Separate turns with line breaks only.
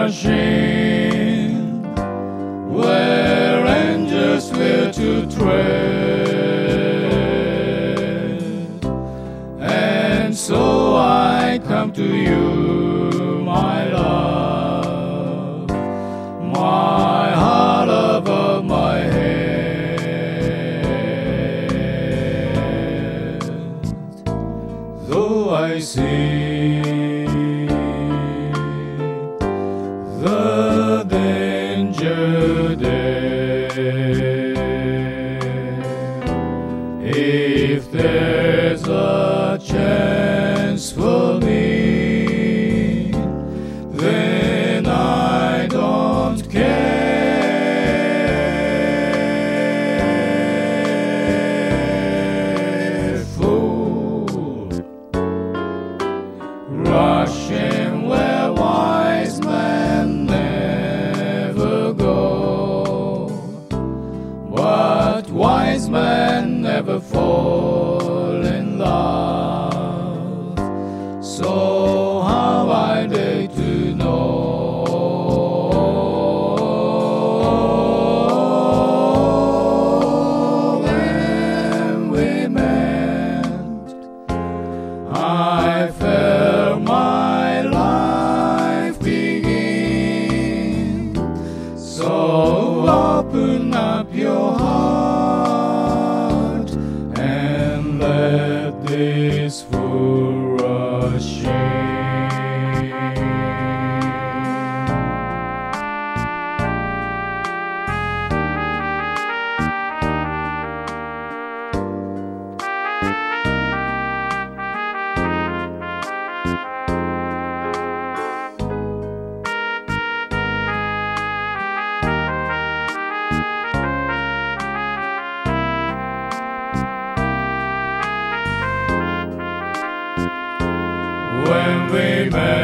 rushing where angels will to tread. And so I come to you, my love, my heart above my head. Though I see the danger there, if there's a chance for me, then I don't care. Fool, rushing where wise men never go, but wise men never fall in love. So how are they to know when we met? I felt my life begin. So open up your heart and let this fool rush in. When we met,